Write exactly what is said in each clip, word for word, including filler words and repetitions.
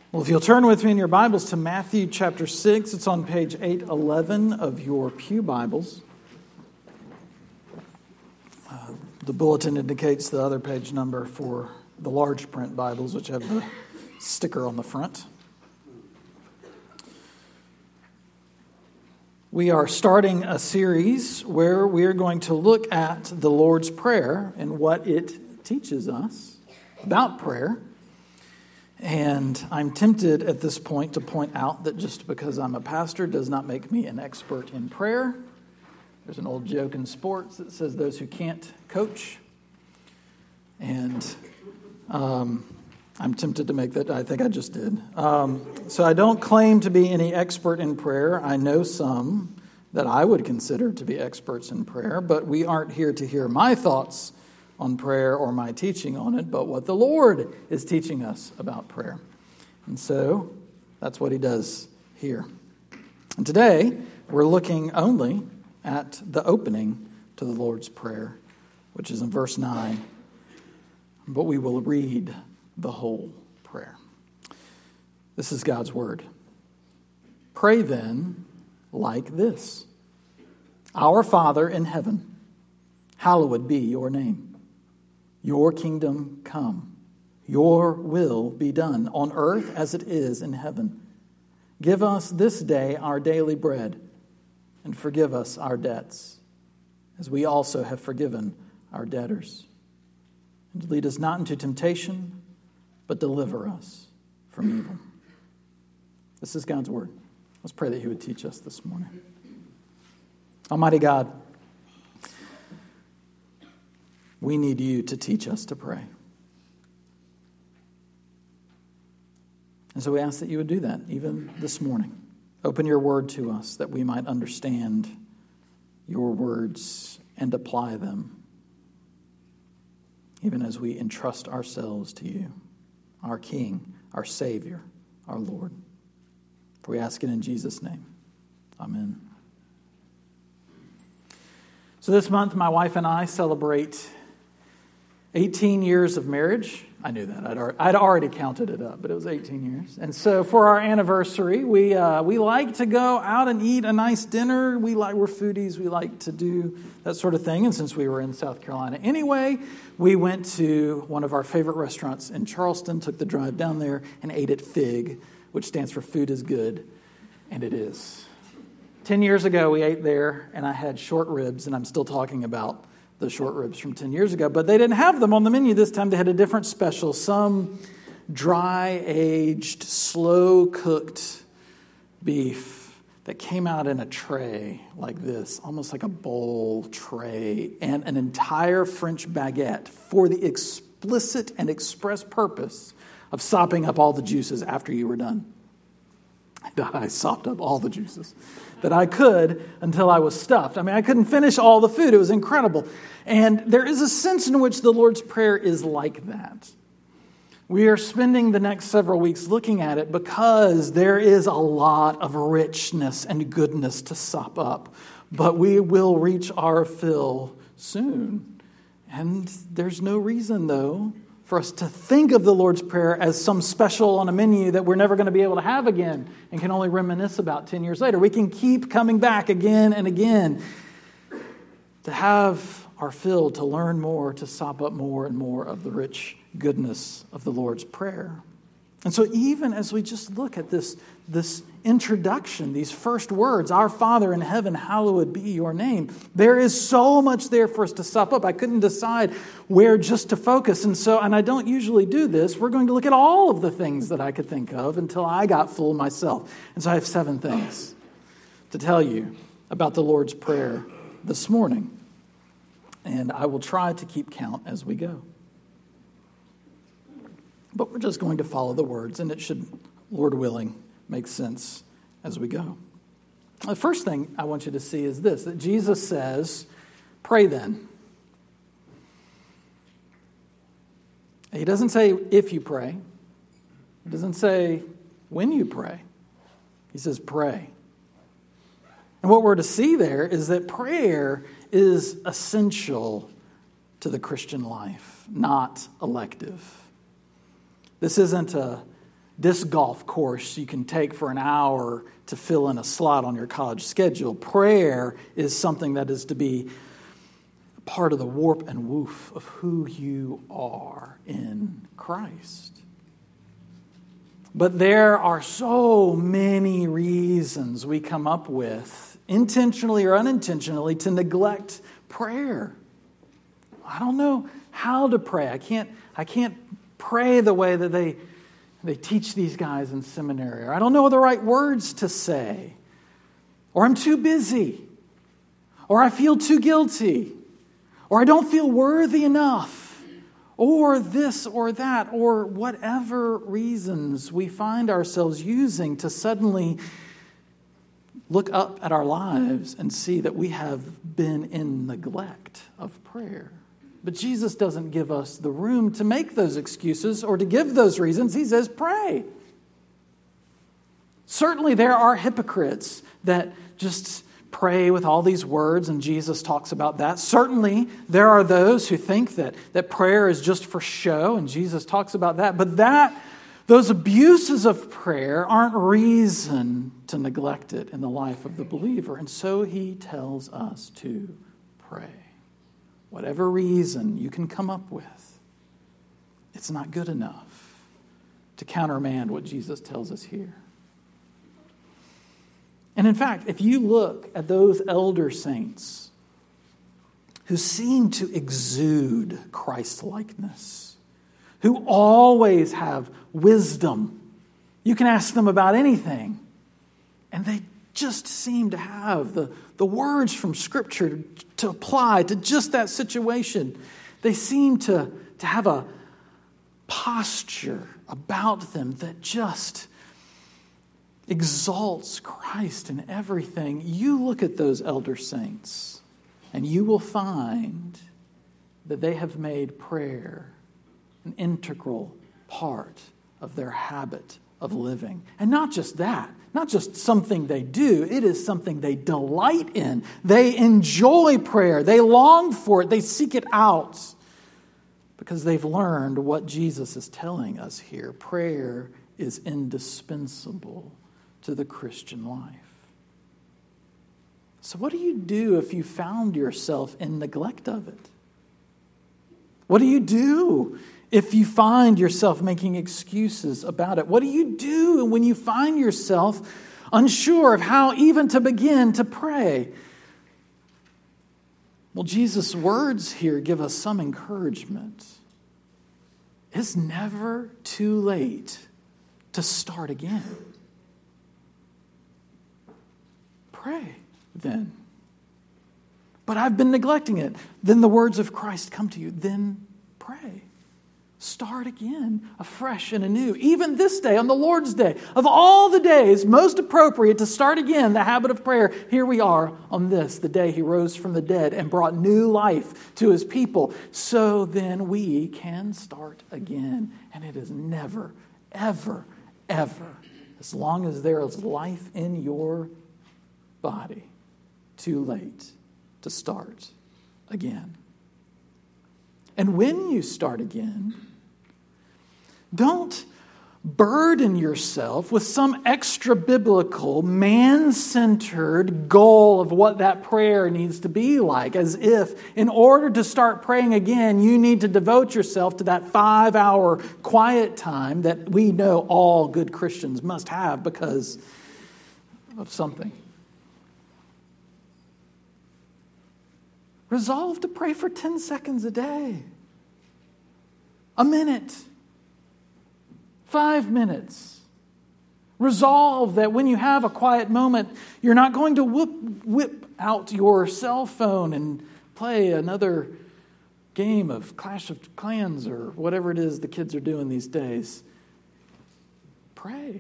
Well, if you'll turn with me in your Bibles to Matthew chapter six, it's on page eight eleven of your pew Bibles. Uh, the bulletin indicates the other page number for the large print Bibles, which have the sticker on the front. We are starting a series where we are going to look at the Lord's Prayer and what it teaches us about prayer. And I'm tempted at this point to point out that just because I'm a pastor does not make me an expert in prayer. There's an old joke in sports that says those who can't coach. And um, I'm tempted to make that. I think I just did. Um, so I don't claim to be any expert in prayer. I know some that I would consider to be experts in prayer, but we aren't here to hear my thoughts on prayer or my teaching on it, but what the Lord is teaching us about prayer. And so that's what he does here. And today we're looking only at the opening to the Lord's Prayer, which is in verse nine, but we will read the whole prayer. This is God's word. Pray then like this: Our Father in heaven, hallowed be your name. Your kingdom come. Your will be done on earth as it is in heaven. Give us this day our daily bread, and forgive us our debts, as we also have forgiven our debtors. And lead us not into temptation, but deliver us from evil. This is God's word. Let's pray that he would teach us this morning. Almighty God, we need you to teach us to pray. And so we ask that you would do that even this morning. Open your word to us that we might understand your words and apply them, even as we entrust ourselves to you, our King, our Savior, our Lord. For we ask it in Jesus' name. Amen. So this month, my wife and I celebrate eighteen years of marriage. I knew that. I'd, I'd already counted it up, but it was eighteen years. And so for our anniversary, we uh, we like to go out and eat a nice dinner. We like, we're foodies. We like to do that sort of thing. And since we were in South Carolina anyway, we went to one of our favorite restaurants in Charleston, took the drive down there, and ate at FIG, which stands for Food is Good. And it is. Ten years ago, we ate there, and I had short ribs, and I'm still talking about the short ribs from ten years ago, but they didn't have them on the menu this time. They had a different special, some dry-aged, slow-cooked beef that came out in a tray like this, almost like a bowl tray, and an entire French baguette for the explicit and express purpose of sopping up all the juices after you were done. I sopped up all the juices that I could until I was stuffed. I mean, I couldn't finish all the food. It was incredible. And there is a sense in which the Lord's Prayer is like that. We are spending the next several weeks looking at it because there is a lot of richness and goodness to sop up. But we will reach our fill soon. And there's no reason, though, for us to think of the Lord's Prayer as some special on a menu that we're never going to be able to have again and can only reminisce about ten years later. We can keep coming back again and again to have our fill, to learn more, to sop up more and more of the rich goodness of the Lord's Prayer. And so even as we just look at this, this introduction, these first words, Our Father in heaven, hallowed be your name, there is so much there for us to sop up. I couldn't decide where just to focus. And so, and I don't usually do this, we're going to look at all of the things that I could think of until I got full myself. And so I have seven things to tell you about the Lord's Prayer this morning. And I will try to keep count as we go. But we're just going to follow the words, and it should, Lord willing, make sense as we go. The first thing I want you to see is this, that Jesus says, pray then. He doesn't say if you pray. He doesn't say when you pray. He says pray. And what we're to see there is that prayer is essential to the Christian life, not elective. This isn't a disc golf course you can take for an hour to fill in a slot on your college schedule. Prayer is something that is to be part of the warp and woof of who you are in Christ. But there are so many reasons we come up with, intentionally or unintentionally, to neglect prayer. I don't know how to pray. I can't, I can't pray the way that they, they teach these guys in seminary. Or I don't know the right words to say. Or I'm too busy. Or I feel too guilty. Or I don't feel worthy enough. Or this or that. Or whatever reasons we find ourselves using to suddenly look up at our lives and see that we have been in neglect of prayer. But Jesus doesn't give us the room to make those excuses or to give those reasons. He says, pray. Certainly there are hypocrites that just pray with all these words, and Jesus talks about that. Certainly there are those who think that, that prayer is just for show, and Jesus talks about that. But that those abuses of prayer aren't reason to neglect it in the life of the believer. And so he tells us to pray. Whatever reason you can come up with, it's not good enough to countermand what Jesus tells us here. And in fact, if you look at those elder saints who seem to exude Christ-likeness, who always have wisdom, you can ask them about anything, and they just seem to have the, the words from Scripture to apply to just that situation. They seem to, to have a posture about them that just exalts Christ in everything. You look at those elder saints, and you will find that they have made prayer an integral part of their habit of living. And not just that, not just something they do, it is something they delight in. They enjoy prayer. They long for it. They seek it out because they've learned what Jesus is telling us here. Prayer is indispensable to the Christian life. So what do you do if you found yourself in neglect of it? What do you do if you find yourself making excuses about it? What do you do when you find yourself unsure of how even to begin to pray? Well, Jesus' words here give us some encouragement. It's never too late to start again. Pray then. But I've been neglecting it. Then the words of Christ come to you. Then pray. Start again, afresh and anew. Even this day, on the Lord's Day, of all the days most appropriate to start again the habit of prayer, here we are on this, the day he rose from the dead and brought new life to his people. So then we can start again. And it is never, ever, ever, as long as there is life in your body, too late to start again. And when you start again, don't burden yourself with some extra biblical, man-centered goal of what that prayer needs to be like, as if in order to start praying again, you need to devote yourself to that five-hour quiet time that we know all good Christians must have because of something. Resolve to pray for ten seconds a day. A minute. Five minutes. Resolve that when you have a quiet moment, you're not going to whoop, whip out your cell phone and play another game of Clash of Clans or whatever it is the kids are doing these days. Pray.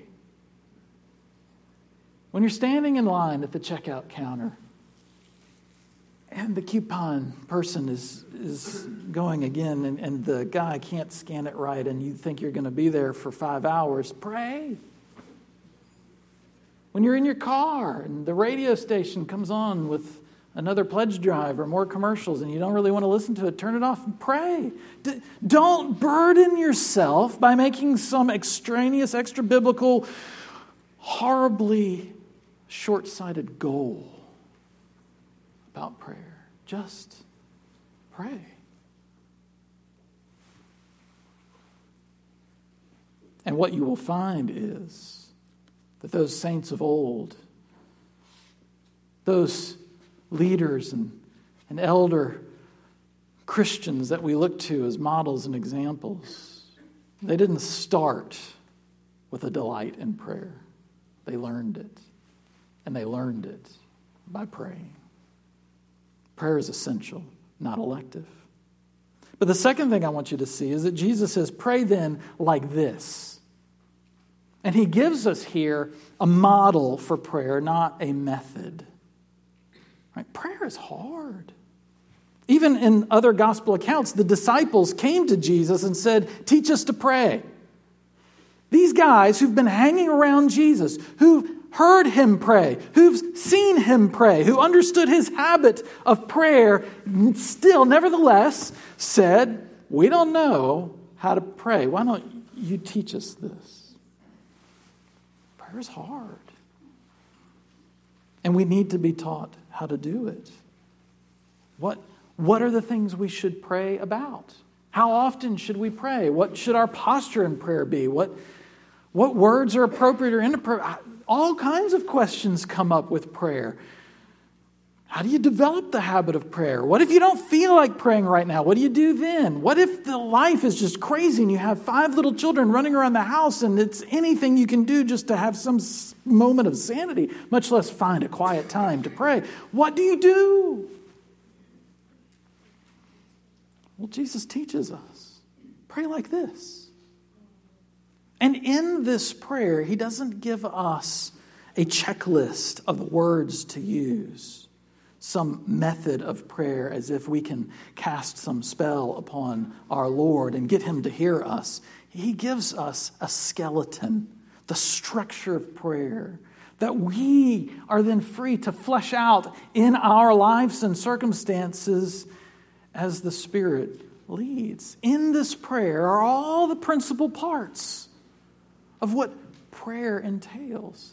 When you're standing in line at the checkout counter, and the coupon person is is going again, and, and the guy can't scan it right, and you think you're going to be there for five hours, pray. When you're in your car, and the radio station comes on with another pledge drive or more commercials and you don't really want to listen to it, turn it off and pray. D- don't burden yourself by making some extraneous, extra-biblical, horribly short-sighted goal about prayer. Just pray. And what you will find is that those saints of old, those leaders and, and elder Christians that we look to as models and examples, they didn't start with a delight in prayer. They learned it. And they learned it by praying. Prayer is essential, not elective. But the second thing I want you to see is that Jesus says, pray then like this. And he gives us here a model for prayer, not a method. Right? Prayer is hard. Even in other gospel accounts, the disciples came to Jesus and said, teach us to pray. These guys who've been hanging around Jesus, who've heard him pray, who've seen him pray, who understood his habit of prayer, still, nevertheless, said, we don't know how to pray. Why don't you teach us this? Prayer is hard. And we need to be taught how to do it. What, what are the things we should pray about? How often should we pray? What should our posture in prayer be? What, what words are appropriate or inappropriate? All kinds of questions come up with prayer. How do you develop the habit of prayer? What if you don't feel like praying right now? What do you do then? What if the life is just crazy and you have five little children running around the house and it's anything you can do just to have some moment of sanity, much less find a quiet time to pray? What do you do? Well, Jesus teaches us. Pray like this. And in this prayer, he doesn't give us a checklist of words to use, some method of prayer as if we can cast some spell upon our Lord and get him to hear us. He gives us a skeleton, the structure of prayer, that we are then free to flesh out in our lives and circumstances as the Spirit leads. In this prayer are all the principal parts of what prayer entails.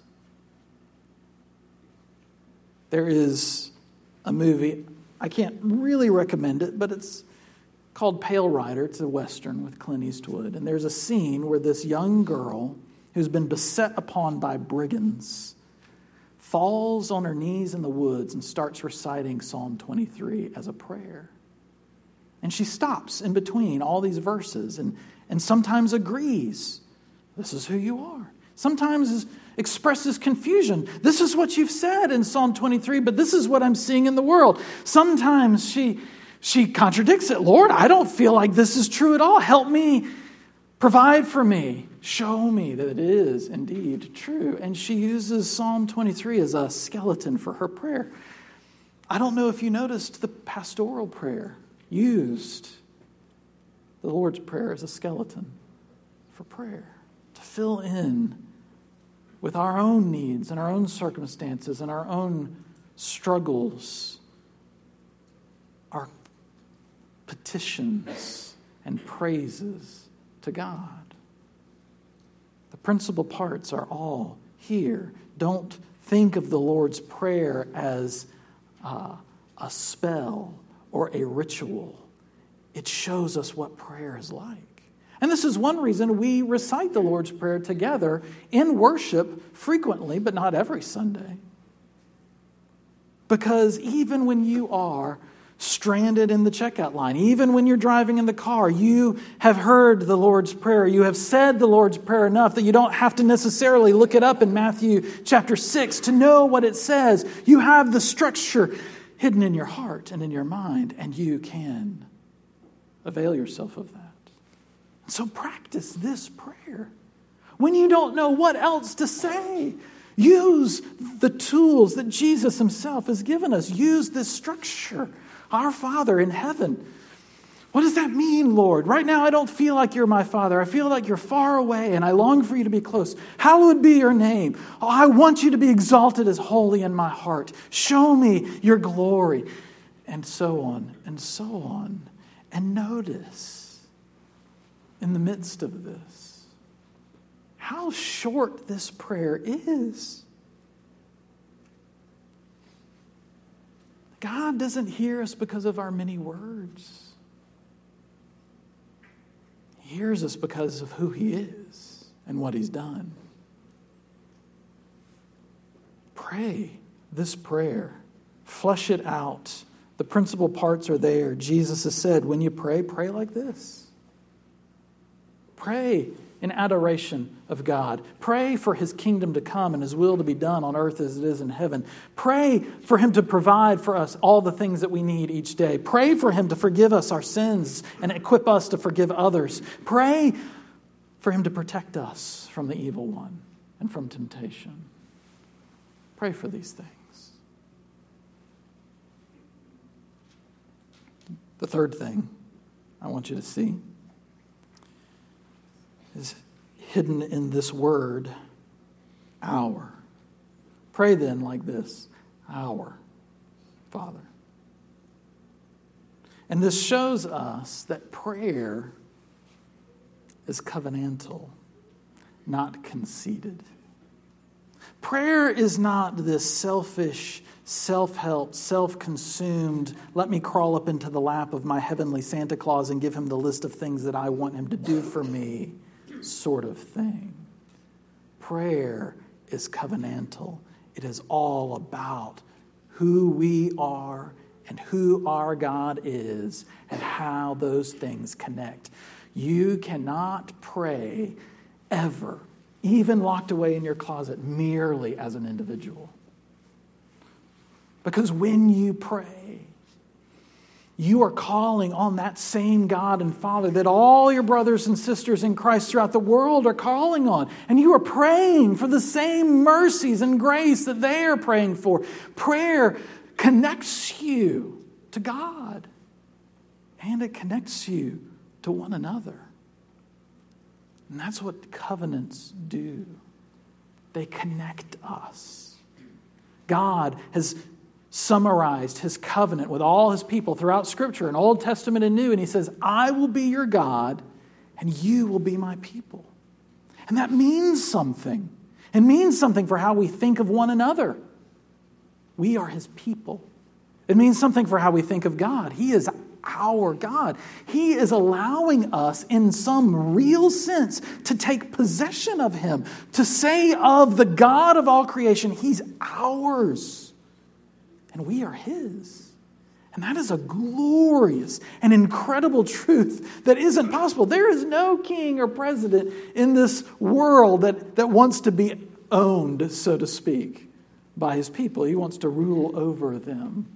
There is a movie, I can't really recommend it, but it's called Pale Rider. It's a Western with Clint Eastwood. And there's a scene where this young girl who's been beset upon by brigands falls on her knees in the woods and starts reciting Psalm twenty-three as a prayer. And she stops in between all these verses and, and sometimes agrees. This is who you are. Sometimes expresses confusion. This is what you've said in Psalm twenty-three, but this is what I'm seeing in the world. Sometimes she, she contradicts it. Lord, I don't feel like this is true at all. Help me. Provide for me. Show me that it is indeed true. And she uses Psalm twenty-three as a skeleton for her prayer. I don't know if you noticed the pastoral prayer used the Lord's Prayer as a skeleton for prayer, to fill in with our own needs and our own circumstances and our own struggles, our petitions and praises to God. The principal parts are all here. Don't think of the Lord's Prayer as uh, a spell or a ritual. It shows us what prayer is like. And this is one reason we recite the Lord's Prayer together in worship frequently, but not every Sunday. Because even when you are stranded in the checkout line, even when you're driving in the car, you have heard the Lord's Prayer. You have said the Lord's Prayer enough that you don't have to necessarily look it up in Matthew chapter six to know what it says. You have the structure hidden in your heart and in your mind, and you can avail yourself of that. So practice this prayer. When you don't know what else to say, use the tools that Jesus himself has given us. Use this structure. Our Father in heaven, What does that mean, Lord? Right now I don't feel like you're my Father. I feel like you're far away and I long for you to be close. Hallowed be your name. Oh, I want you to be exalted as holy in my heart. Show me your glory. And so on and so on. And notice, in the midst of this, how short this prayer is. God doesn't hear us because of our many words. He hears us because of who he is and what he's done. Pray this prayer. Flesh it out. The principal parts are there. Jesus has said, when you pray, pray like this. Pray in adoration of God. Pray for his kingdom to come and his will to be done on earth as it is in heaven. Pray for him to provide for us all the things that we need each day. Pray for him to forgive us our sins and equip us to forgive others. Pray for him to protect us from the evil one and from temptation. Pray for these things. The third thing I want you to see is hidden in this word, our. Pray then like this, our Father. And this shows us that prayer is covenantal, not conceited. Prayer is not this selfish, self-help, self-consumed, let me crawl up into the lap of my heavenly Santa Claus and give him the list of things that I want him to do for me sort of thing. Prayer is covenantal. It is all about who we are and who our God is and how those things connect. You cannot pray ever, even locked away in your closet, merely as an individual. Because when you pray, you are calling on that same God and Father that all your brothers and sisters in Christ throughout the world are calling on. And you are praying for the same mercies and grace that they are praying for. Prayer connects you to God. And it connects you to one another. And that's what covenants do. They connect us. God has summarized his covenant with all his people throughout Scripture, in Old Testament and New, and he says, I will be your God, and you will be my people. And that means something. It means something for how we think of one another. We are his people. It means something for how we think of God. He is our God. He is allowing us, in some real sense, to take possession of him, to say of the God of all creation, he's ours. And we are his. And that is a glorious and incredible truth that isn't possible. There is no king or president in this world that, that wants to be owned, so to speak, by his people. He wants to rule over them.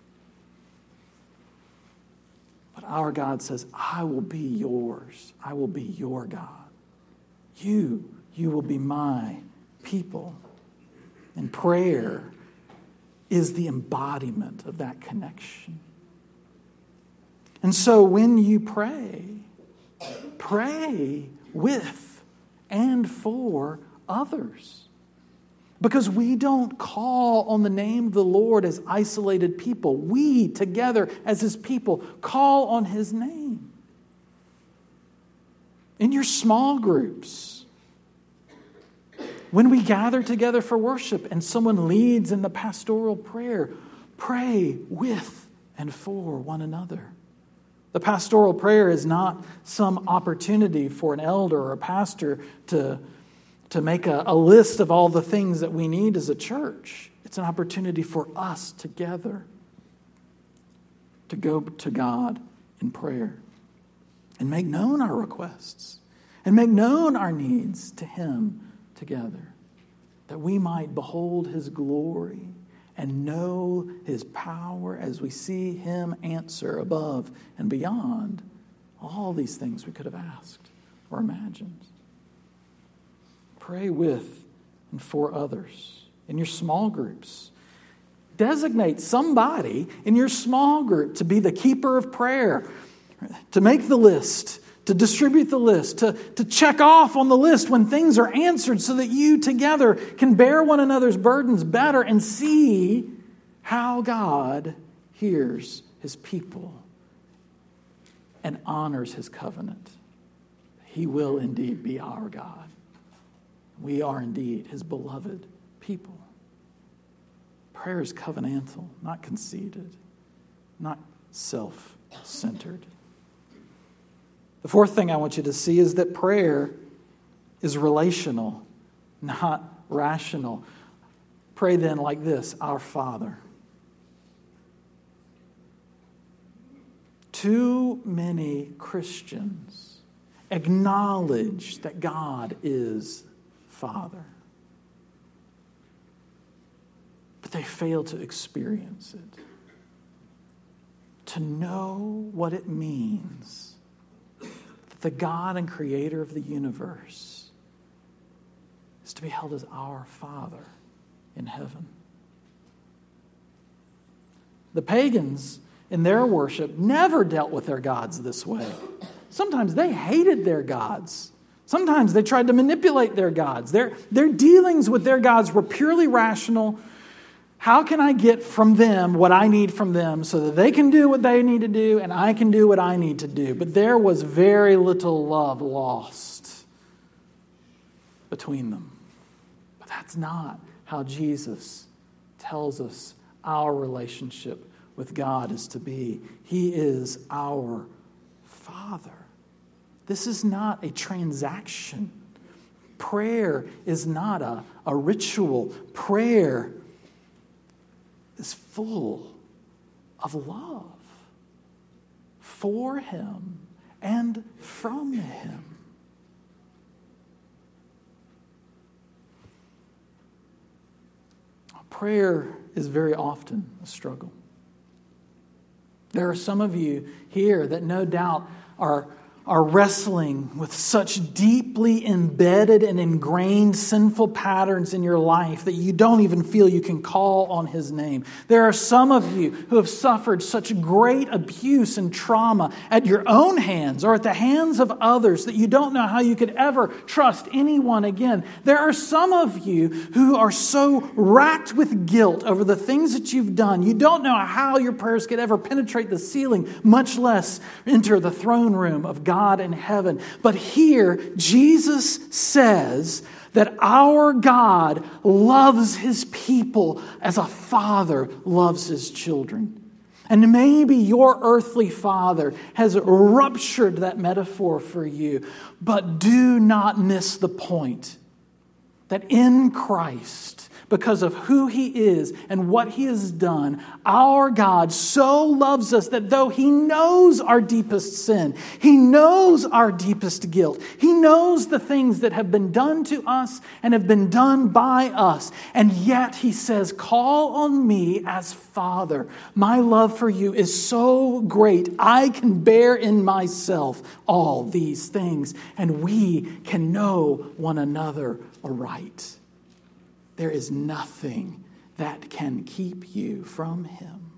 But our God says, I will be yours. I will be your God. You, you will be my people. And prayer is the embodiment of that connection. And so when you pray, pray with and for others. Because we don't call on the name of the Lord as isolated people. We, together as his people, call on his name. In your small groups, when we gather together for worship and someone leads in the pastoral prayer, pray with and for one another. The pastoral prayer is not some opportunity for an elder or a pastor to, to make a, a list of all the things that we need as a church. It's an opportunity for us together to go to God in prayer and make known our requests and make known our needs to him together, that we might behold his glory and know his power as we see him answer above and beyond all these things we could have asked or imagined. Pray with and for others in your small groups. Designate somebody in your small group to be the keeper of prayer. to make the list, to distribute the list, to, to check off on the list when things are answered so that you together can bear one another's burdens better and see how God hears his people and honors his covenant. He will indeed be our God. We are indeed his beloved people. Prayer is covenantal, not conceited, not self-centered. The fourth thing I want you to see is that prayer is relational, not rational. Pray then like this, Our Father. Too many Christians acknowledge that God is Father, but they fail to experience it, to know what it means that the God and Creator of the universe is to be held as our Father in heaven. The pagans in their worship never dealt with their gods this way. Sometimes they hated their gods. Sometimes they tried to manipulate their gods. Their, their dealings with their gods were purely rational. How can I get from them what I need from them so that they can do what they need to do and I can do what I need to do? But there was very little love lost between them. But that's not how Jesus tells us our relationship with God is to be. He is our Father. This is not a transaction. Prayer is not a, a ritual. Prayer is full of love for him and from him. Prayer is very often a struggle. There are some of you here that no doubt are are wrestling with such deeply embedded and ingrained sinful patterns in your life that you don't even feel you can call on his name. There are some of you who have suffered such great abuse and trauma at your own hands or at the hands of others that you don't know how you could ever trust anyone again. There are some of you who are so racked with guilt over the things that you've done, you don't know how your prayers could ever penetrate the ceiling, much less enter the throne room of God. God in heaven. But here, Jesus says that our God loves his people as a father loves his children. And maybe your earthly father has ruptured that metaphor for you, but do not miss the point that in Christ, because of who he is and what he has done, our God so loves us that though he knows our deepest sin, he knows our deepest guilt, he knows the things that have been done to us and have been done by us, and yet he says, call on me as Father. My love for you is so great, I can bear in myself all these things, and we can know one another aright. There is nothing that can keep you from him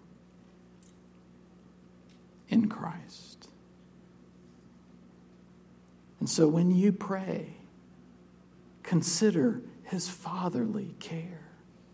in Christ. And so when you pray, consider his fatherly care.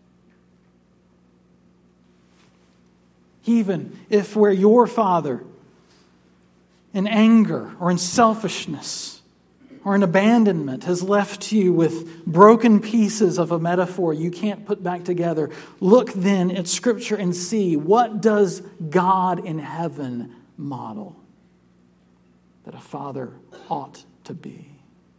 Even if where your father, in anger or in selfishness or in abandonment, has left you with broken pieces of a metaphor you can't put back together, look then at Scripture and see, what does God in heaven model that a father ought to be?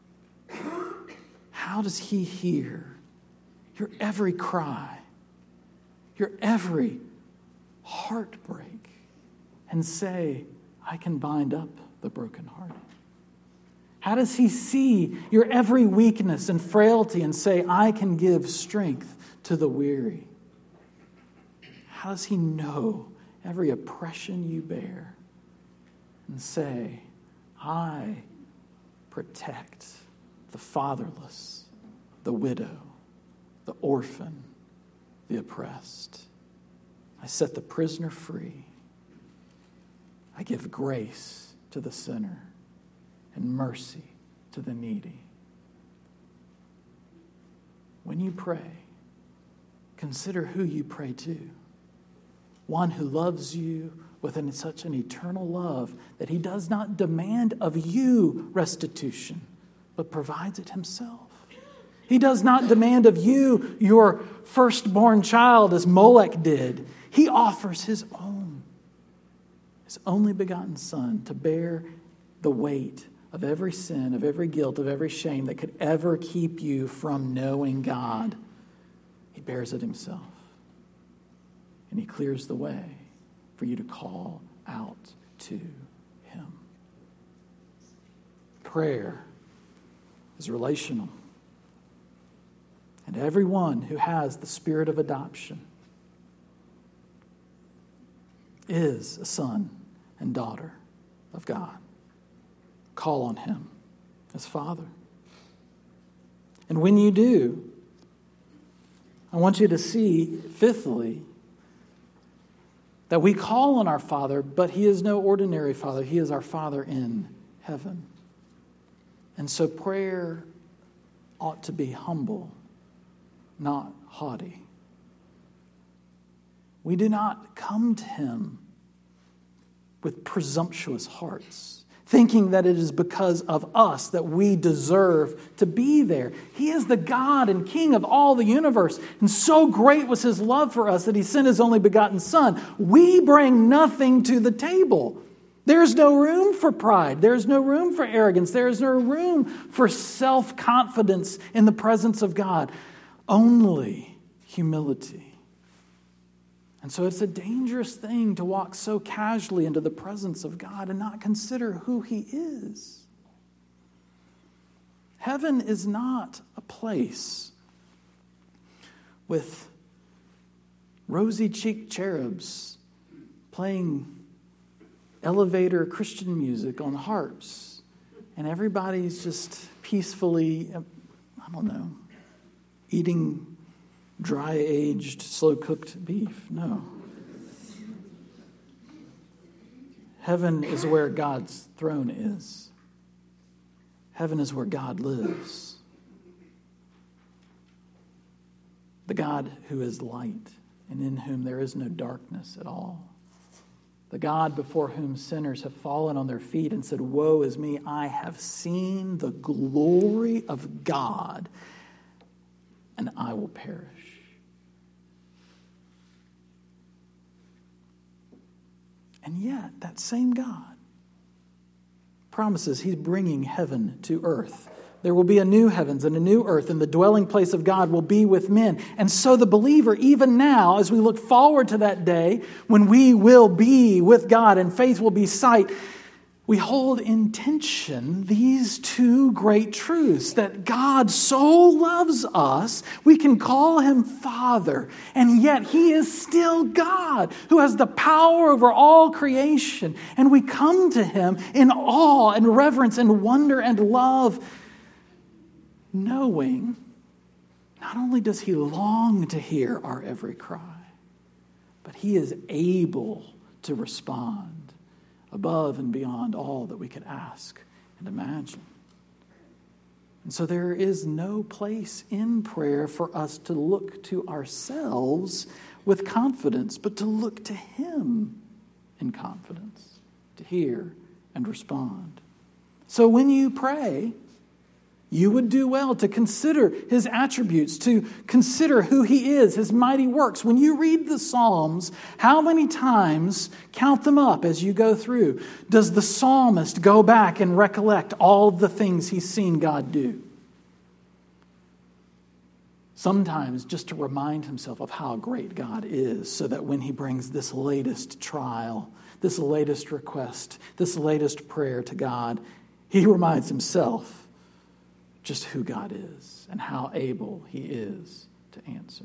How does he hear your every cry, your every heartbreak, and say, I can bind up the brokenhearted? How does he see your every weakness and frailty and say, I can give strength to the weary? How does he know every oppression you bear and say, I protect the fatherless, the widow, the orphan, the oppressed. I set the prisoner free. I give grace to the sinner and mercy to the needy. When you pray, consider who you pray to. One who loves you with an, such an eternal love that he does not demand of you restitution, but provides it himself. He does not demand of you your firstborn child as Molech did. He offers his own, his only begotten Son to bear the weight of every sin, of every guilt, of every shame that could ever keep you from knowing God. He bears it himself. And he clears the way for you to call out to him. Prayer is relational. And everyone who has the spirit of adoption is a son and daughter of God. Call on him as Father. And when you do, I want you to see, fifthly, that we call on our Father, but he is no ordinary Father. He is our Father in heaven. And so prayer ought to be humble, not haughty. We do not come to him with presumptuous hearts, thinking that it is because of us that we deserve to be there. He is the God and King of all the universe. And so great was his love for us that he sent his only begotten Son. We bring nothing to the table. There's no room for pride. There's no room for arrogance. There's no room for self-confidence in the presence of God. Only humility. And so it's a dangerous thing to walk so casually into the presence of God and not consider who he is. Heaven is not a place with rosy-cheeked cherubs playing elevator Christian music on harps, and everybody's just peacefully, I don't know, eating dry-aged, slow-cooked beef. No. Heaven is where God's throne is. Heaven is where God lives. The God who is light and in whom there is no darkness at all. The God before whom sinners have fallen on their feet and said, "Woe is me, I have seen the glory of God, and I will perish." And yet, that same God promises he's bringing heaven to earth. There will be a new heavens and a new earth, and the dwelling place of God will be with men. And so the believer, even now, as we look forward to that day when we will be with God and faith will be sight, we hold in tension these two great truths, that God so loves us, we can call him Father, and yet he is still God who has the power over all creation. And we come to him in awe and reverence and wonder and love, knowing not only does he long to hear our every cry, but he is able to respond above and beyond all that we could ask and imagine. And so there is no place in prayer for us to look to ourselves with confidence, but to look to him in confidence, to hear and respond. So when you pray, you would do well to consider his attributes, to consider who he is, his mighty works. When you read the Psalms, how many times, count them up as you go through, does the psalmist go back and recollect all of the things he's seen God do? Sometimes just to remind himself of how great God is, so that when he brings this latest trial, this latest request, this latest prayer to God, he reminds himself just who God is and how able he is to answer.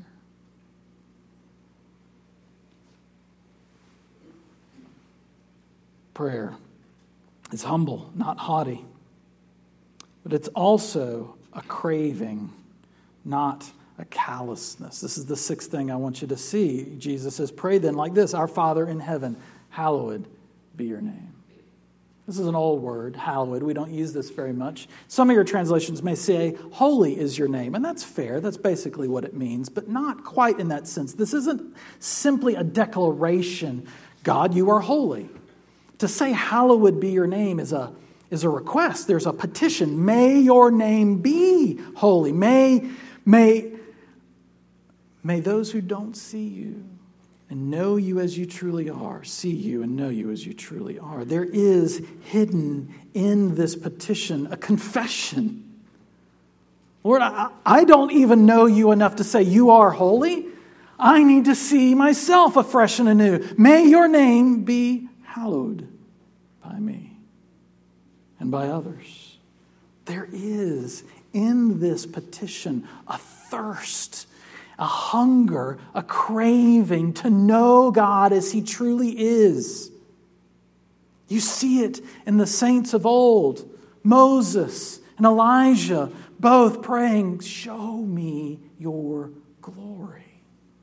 Prayer is humble, not haughty, but it's also a craving, not a callousness. This is the sixth thing I want you to see. Jesus says, "Pray then like this, our Father in heaven, hallowed be your name." This is an old word, hallowed. We don't use this very much. Some of your translations may say, holy is your name. And that's fair. That's basically what it means, but not quite in that sense. This isn't simply a declaration, God, you are holy. To say hallowed be your name is a, is a request. There's a petition. May your name be holy. May, may, may those who don't see you and know you as you truly are, see you and know you as you truly are. There is hidden in this petition a confession. Lord, I, I don't even know you enough to say you are holy. I need to see myself afresh and anew. May your name be hallowed by me and by others. There is in this petition a thirst, a hunger, a craving to know God as He truly is. You see it in the saints of old, Moses and Elijah, both praying, show me your glory.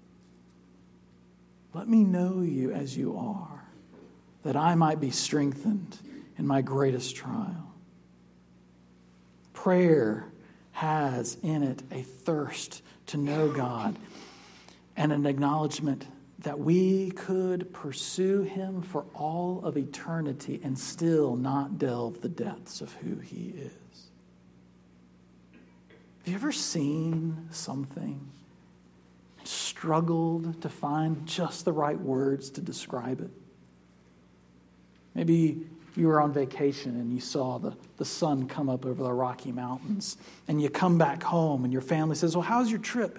Let me know you as you are, that I might be strengthened in my greatest trial. Prayer has in it a thirst to know God and an acknowledgement that we could pursue Him for all of eternity and still not delve the depths of who He is. Have you ever seen something, struggled to find just the right words to describe it? Maybe you were on vacation and you saw the, the sun come up over the Rocky Mountains, and you come back home and your family says, well, how's your trip?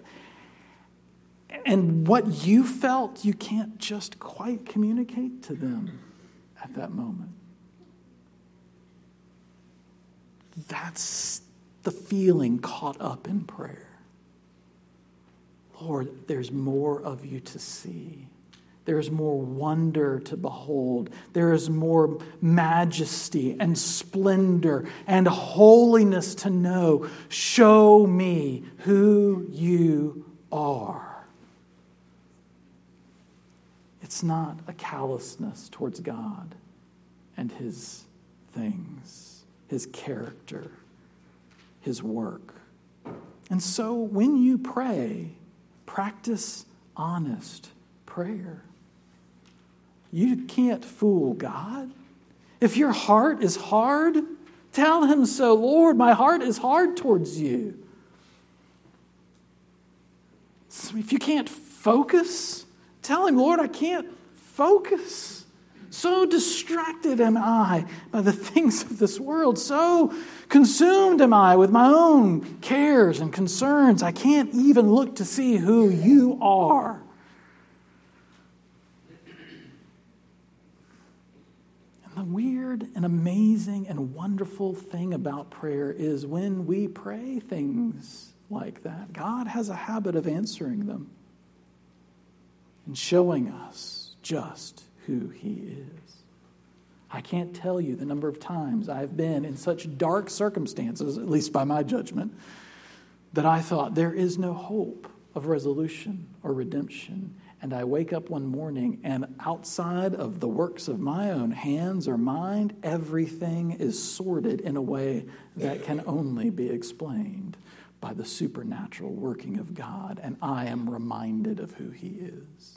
And what you felt, you can't just quite communicate to them at that moment. That's the feeling caught up in prayer. Lord, there's more of you to see. There is more wonder to behold. There is more majesty and splendor and holiness to know. Show me who you are. It's not a callousness towards God and His things, His character, His work. And so when you pray, practice honest prayer. You can't fool God. If your heart is hard, tell Him so. Lord, my heart is hard towards you. So if you can't focus, tell Him, Lord, I can't focus. So distracted am I by the things of this world. So consumed am I with my own cares and concerns. I can't even look to see who you are. And the weird and amazing and wonderful thing about prayer is when we pray things like that, God has a habit of answering them and showing us just who He is. I can't tell you the number of times I've been in such dark circumstances, at least by my judgment, that I thought there is no hope of resolution or redemption. And I wake up one morning and outside of the works of my own hands or mind, everything is sorted in a way that can only be explained by the supernatural working of God. And I am reminded of who He is.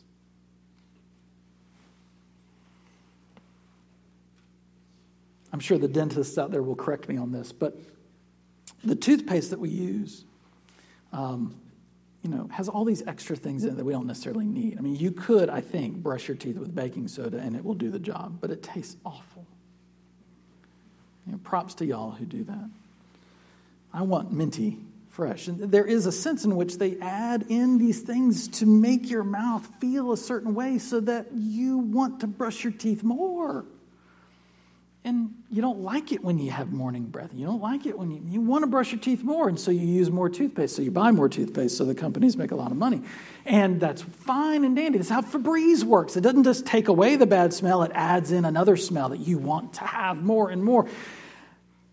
I'm sure the dentists out there will correct me on this, but the toothpaste that we use, um, you know, has all these extra things in it that we don't necessarily need. I mean, you could, I think, brush your teeth with baking soda and it will do the job, but it tastes awful. You know, props to y'all who do that. I want minty fresh. And there is a sense in which they add in these things to make your mouth feel a certain way so that you want to brush your teeth more. And you don't like it when you have morning breath. You don't like it when you, you want to brush your teeth more, and so you use more toothpaste. So you buy more toothpaste so the companies make a lot of money. And that's fine and dandy. That's how Febreze works. It doesn't just take away the bad smell. It adds in another smell that you want to have more and more.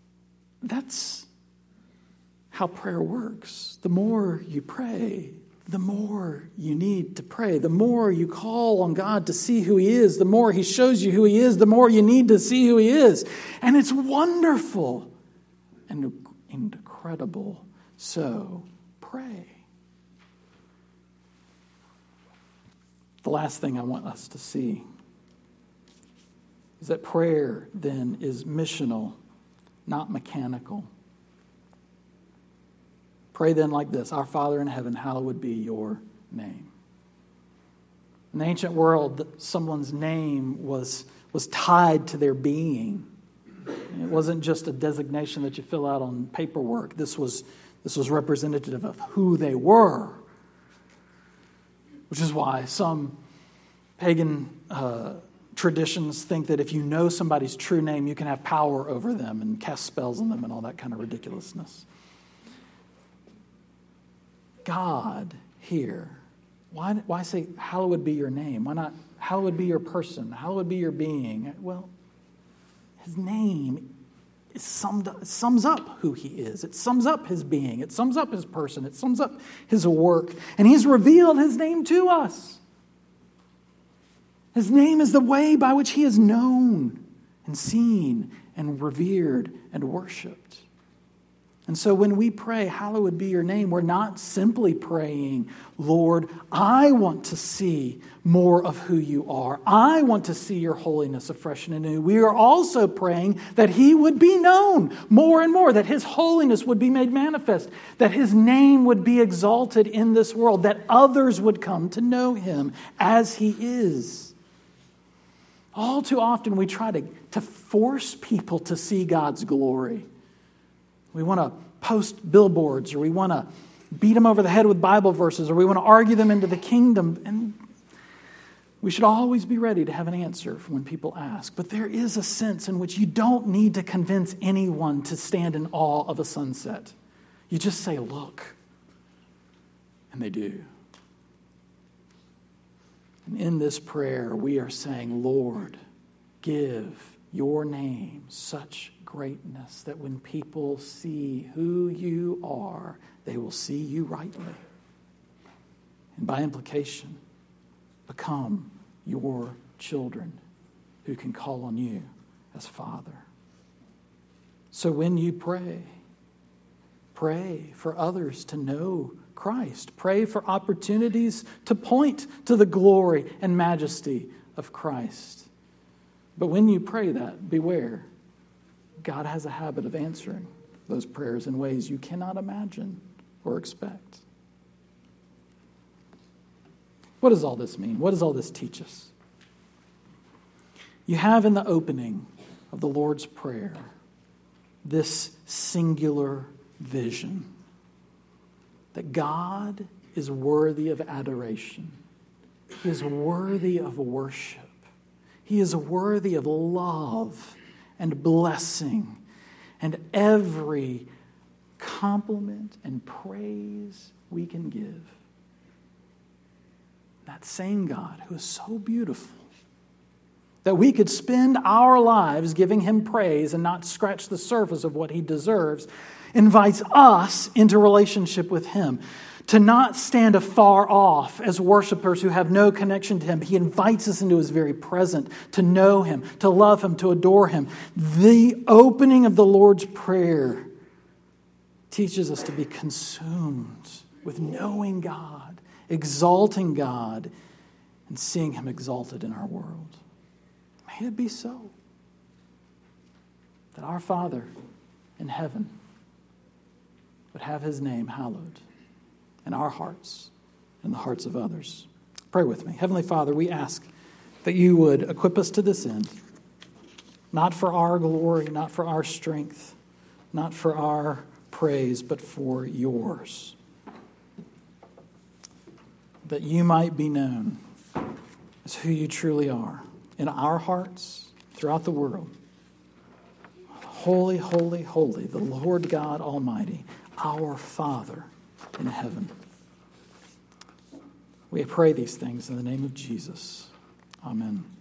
That's how prayer works. The more you pray, the more you need to pray. The more you call on God to see who He is, the more He shows you who He is, the more you need to see who He is. And it's wonderful and incredible. So pray. The last thing I want us to see is that prayer then is missional, not mechanical. Pray then like this: Our Father in heaven, hallowed be your name. In the ancient world, someone's name was, was tied to their being. It wasn't just a designation that you fill out on paperwork. This was, this was representative of who they were. Which is why some pagan uh, traditions think that if you know somebody's true name, you can have power over them and cast spells on them and all that kind of ridiculousness. God here, why, why say, hallowed be your name? Why not, hallowed be your person? Hallowed be your being? Well, His name is summed up, it sums up who He is. It sums up His being. It sums up His person. It sums up His work. And He's revealed His name to us. His name is the way by which He is known and seen and revered and worshiped. And so when we pray, hallowed be your name, we're not simply praying, Lord, I want to see more of who you are. I want to see your holiness afresh and anew. We are also praying that He would be known more and more, that His holiness would be made manifest, that His name would be exalted in this world, that others would come to know Him as He is. All too often we try to, to force people to see God's glory. We want to post billboards, or we want to beat them over the head with Bible verses, or we want to argue them into the kingdom. And we should always be ready to have an answer for when people ask. But there is a sense in which you don't need to convince anyone to stand in awe of a sunset. You just say, look. And they do. And in this prayer, we are saying, Lord, give your name such greatness that when people see who you are, they will see you rightly. And by implication, become your children who can call on you as Father. So when you pray, pray for others to know Christ. Pray for opportunities to point to the glory and majesty of Christ. But when you pray that, beware. God has a habit of answering those prayers in ways you cannot imagine or expect. What does all this mean? What does all this teach us? You have in the opening of the Lord's Prayer this singular vision that God is worthy of adoration. He is worthy of worship. He is worthy of love and blessing and every compliment and praise we can give. That same God who is so beautiful that we could spend our lives giving Him praise and not scratch the surface of what He deserves, invites us into relationship with Him. To not stand afar off as worshipers who have no connection to Him. He invites us into His very presence to know Him, to love Him, to adore Him. The opening of the Lord's Prayer teaches us to be consumed with knowing God, exalting God, and seeing Him exalted in our world. May it be so. That our Father in heaven would have His name hallowed in our hearts and the hearts of others. Pray with me. Heavenly Father, we ask that you would equip us to this end, not for our glory, not for our strength, not for our praise, but for yours. That you might be known as who you truly are in our hearts, throughout the world. Holy, holy, holy, the Lord God Almighty, our Father in heaven. We pray these things in the name of Jesus. Amen.